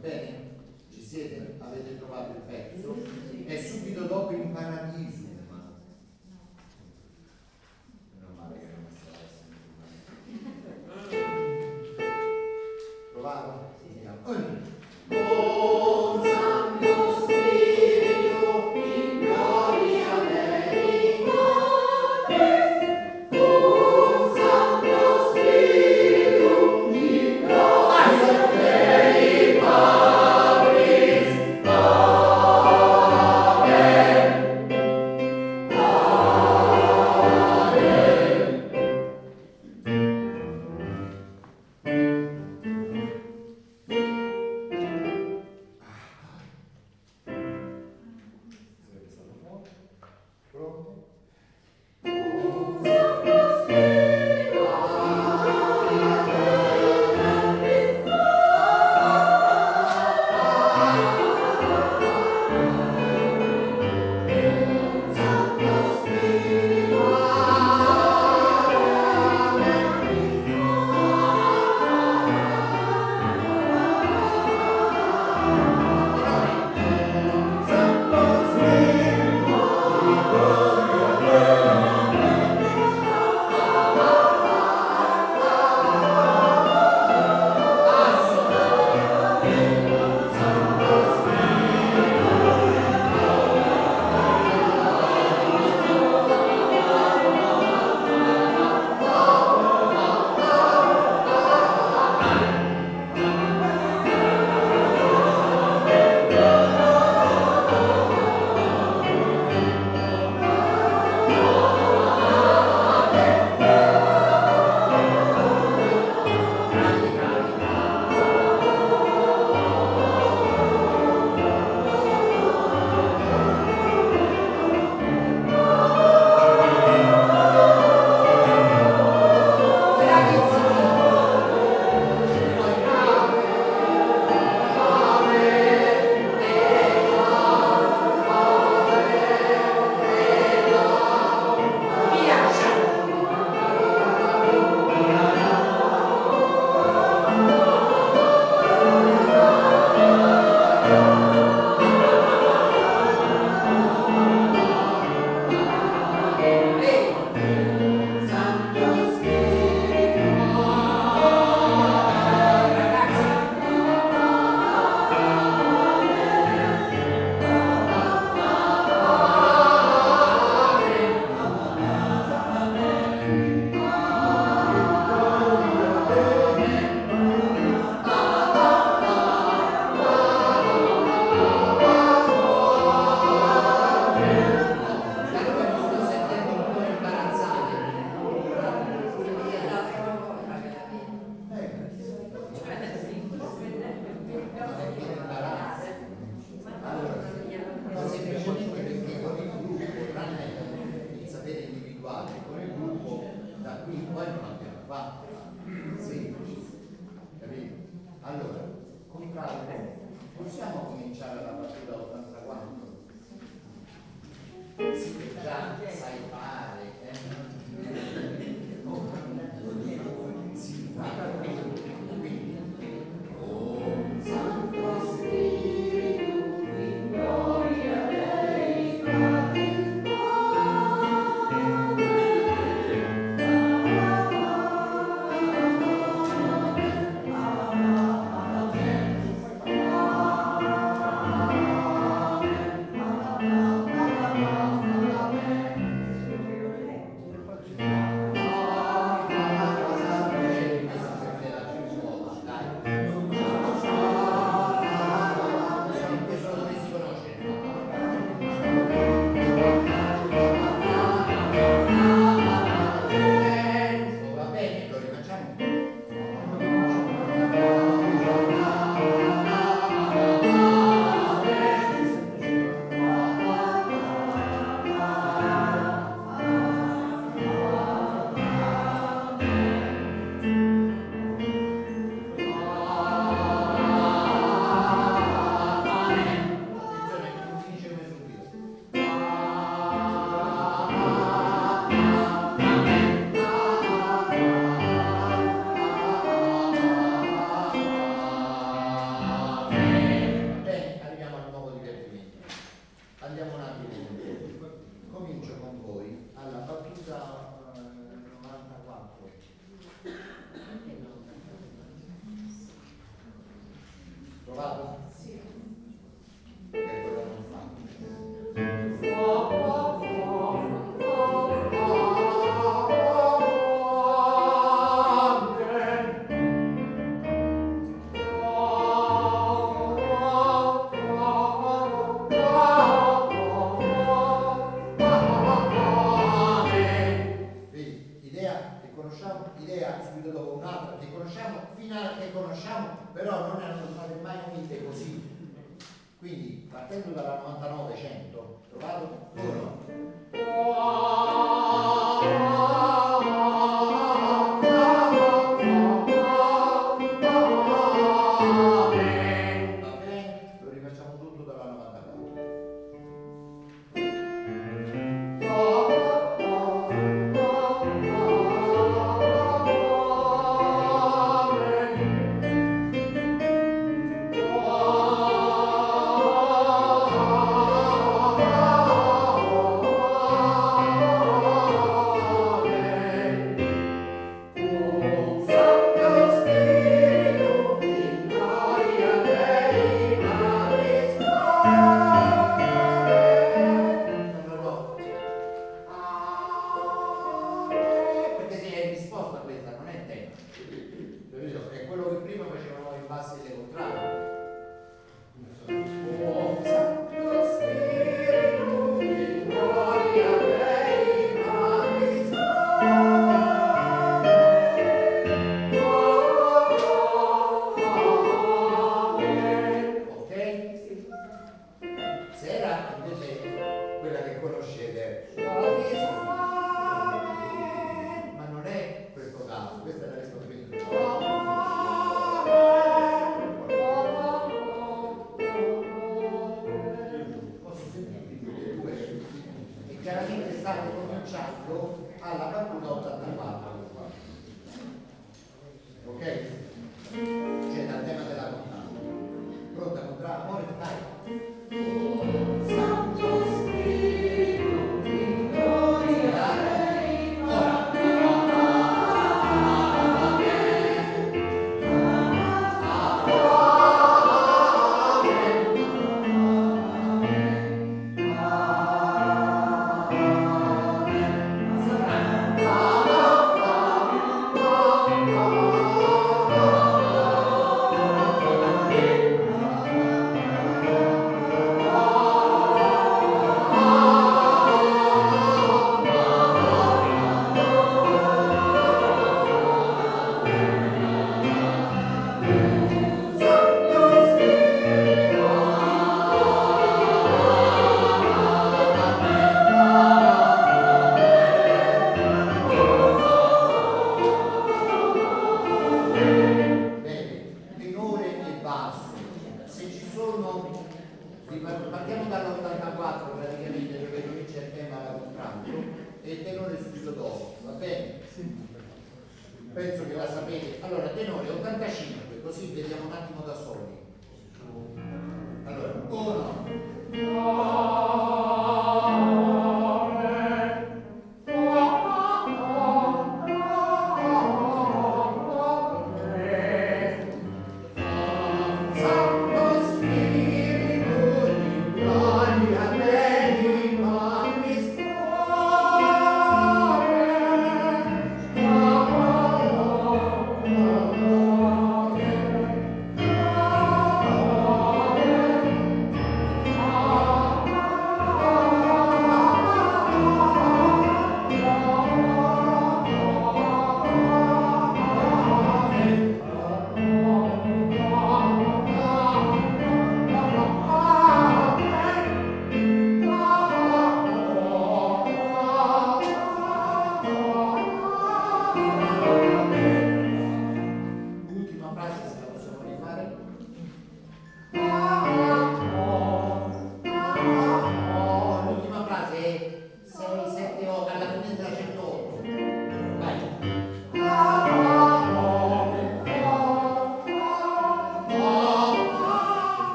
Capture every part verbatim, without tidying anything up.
bene? Ci siete? Avete trovato il pezzo? E subito dopo in paradiso. Meno male che non stava essendo. Provato? Sì. Con Santo Spirito in gloria verità, con Santo Spirito in gloria verità, Amen. Trovato? Sì. Che è quello non fa. Idea subito dopo un'altra che conosciamo, fino a che conosciamo, però non erano state mai unite così. Quindi partendo dalla novantanove cento, trovato? Uno. Va bene? Lo rifacciamo tutto dalla novantaquattro. Chiaramente state cominciando alla battuta ottantaquattro, ok? Cioè dal tema della contata. Pronta contra amore, dai. Oh, Santo Spirito di gloria, ora. Partiamo dall'ottantaquattro praticamente, dove comincia il tema alla contralto, e il tenore subito dopo, va bene? Penso che la sapete. Allora, tenore ottantacinque, così vediamo un attimo da soli. Allora, uno.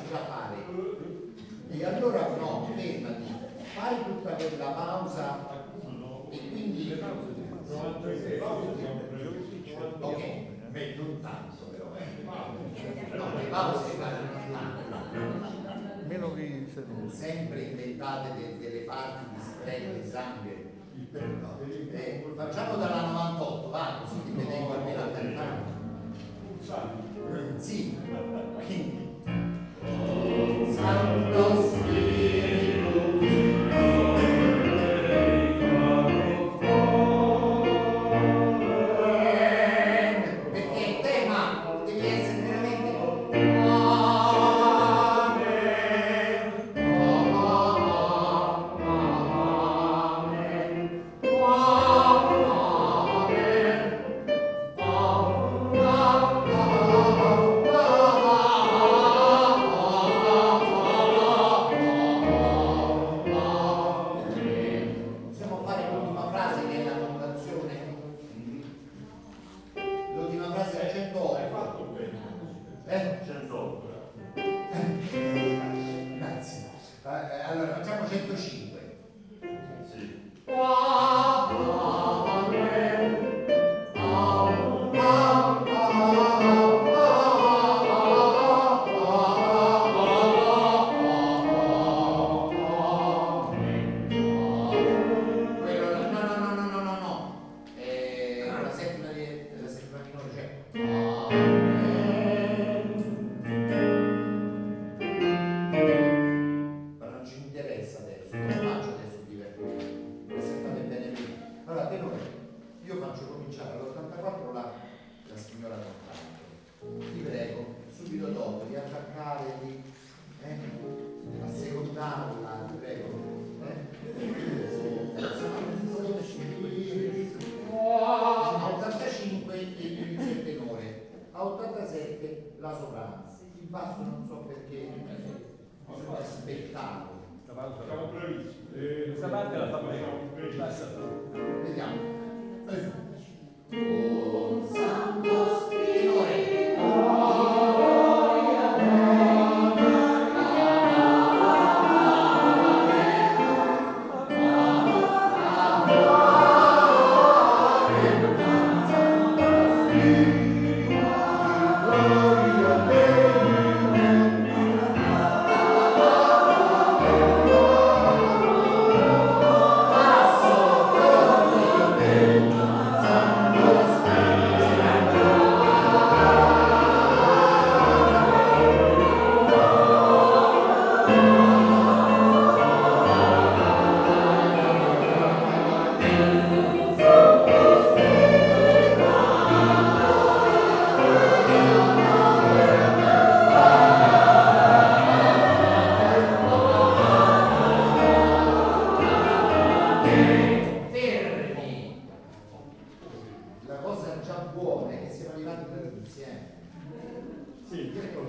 E allora no, fermati, fai tutta quella pausa Ok, me non tanto però, eh. No, le pause vanno meno che sempre inventate de- delle parti di spreco di sangue. Eh, facciamo dalla novantotto, va, così ti vedevo almeno a cantare. Sì, quindi Santo Spirito, perché il tema devi essere veramente possiamo fare l'ultima frase che è la notazione. L'ultima frase è centootto. Eh? centootto. Grazie. Eh, allora facciamo centocinque. Sì. Quello, no, no, no, no, no, no, no. Eh, la settima di, la settima minore, cioè. Ma non ci interessa adesso, non lo faccio adesso divertimento. Se fate bene prima. Allora, tenore, io faccio cominciare all'ottantaquattro la, la signora Contralto. Ti prego, subito dopo, di attaccare, di eh, assecondarla, ti prego. Eh? A ottantacinque inizia il tenore, a ottantasette la soprano. Il basso non so perché, bisogna aspettarlo. Siamo bravissimi. Questa parte la fa bene. Basta. Vediamo. Oh, Santo Spirito. Fermi. La cosa già buona è che siamo arrivati tutti insieme. Sì.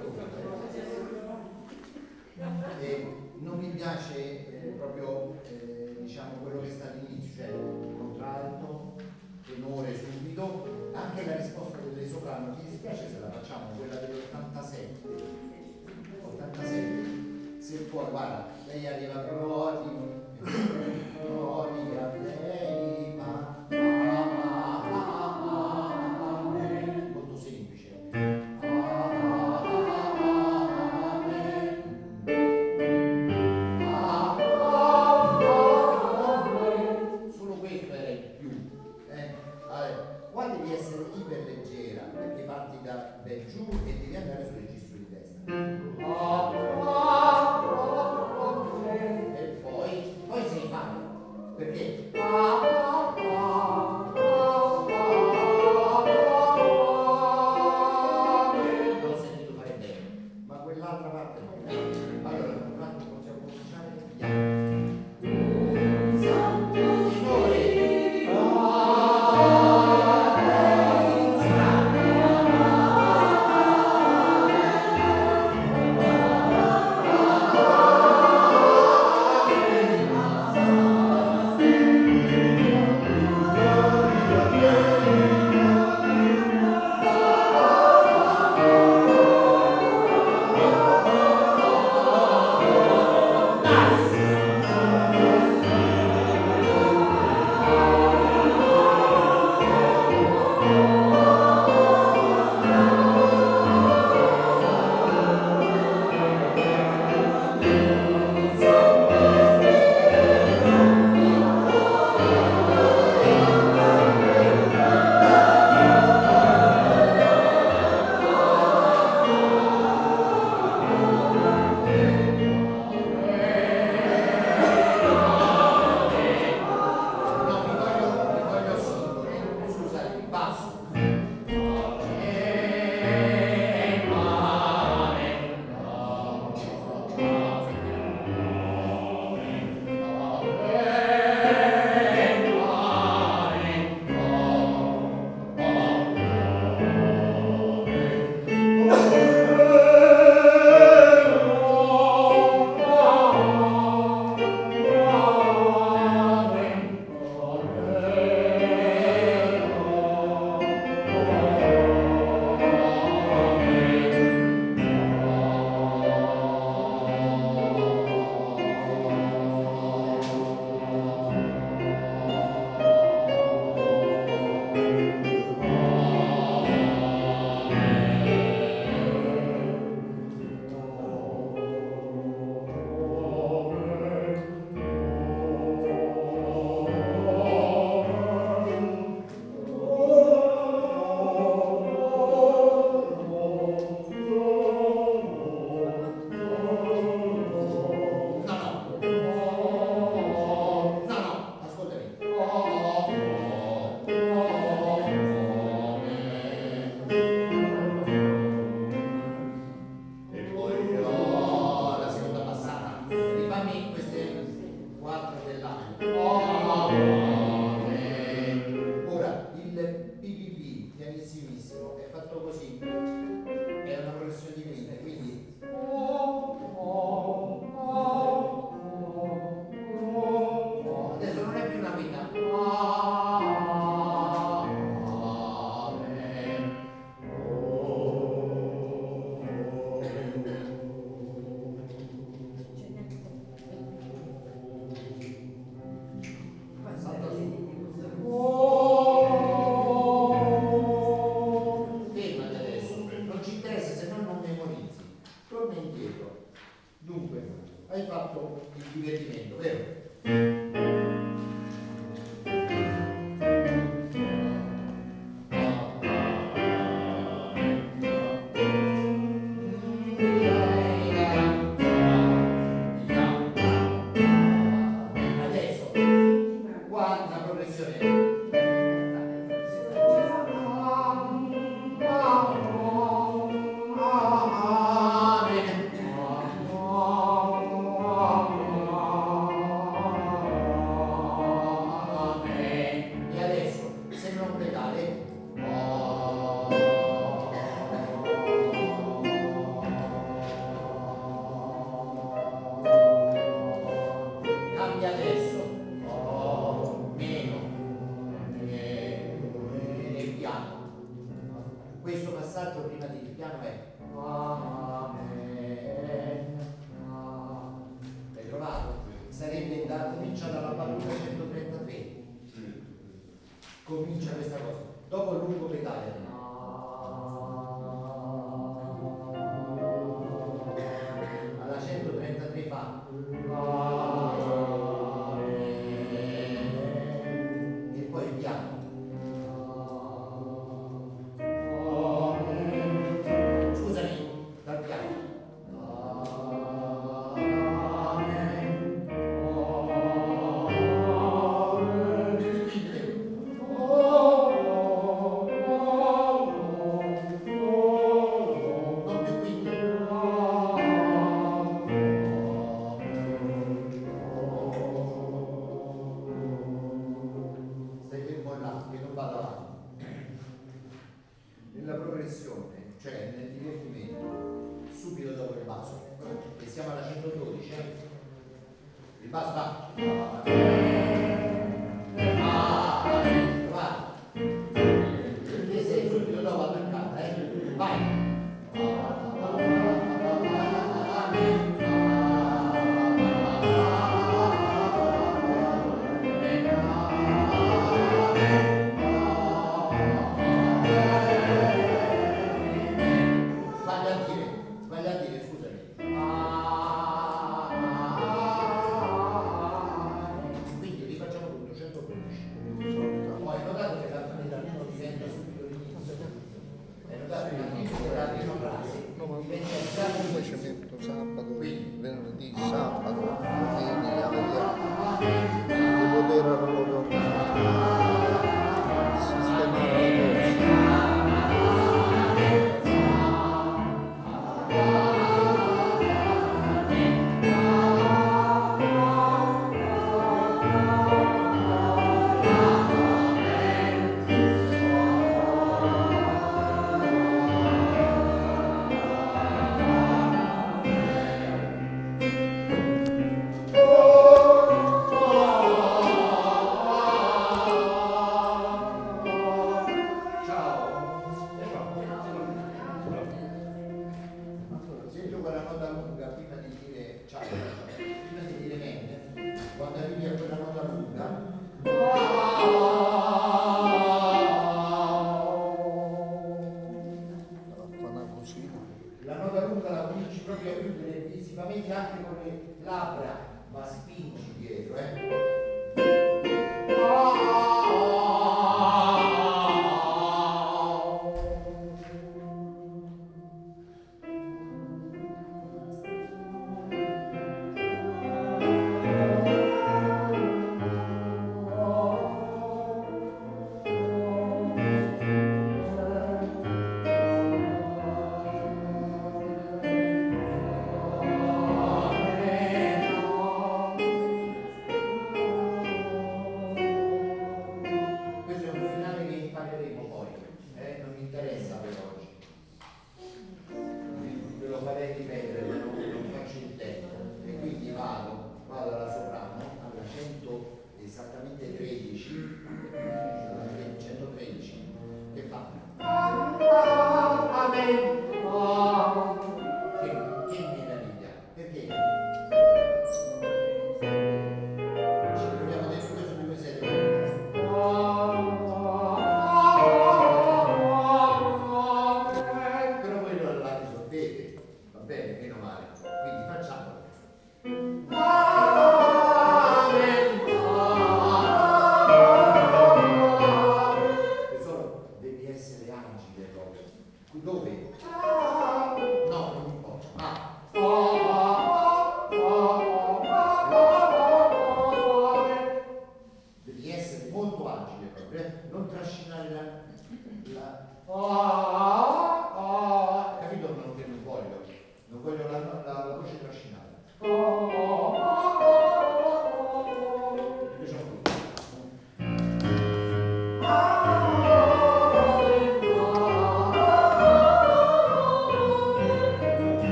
E non mi piace eh, proprio eh, diciamo quello che sta all'inizio, cioè contralto, tenore subito, anche la risposta delle soprano. Mi dispiace se la facciamo quella dell'ottantasette. ottantasette, se poi guarda, lei arriva glori, glori a lei, ma molto semplice. Amen. piano è Amen. L'hai trovato? Sarebbe da comincia dalla battuta centotrentatré. Comincia questa cosa. Dopo il lungo pedale. Alla centotrentatré fa e poi il piano. Scusami, dal piano.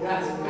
Grazie.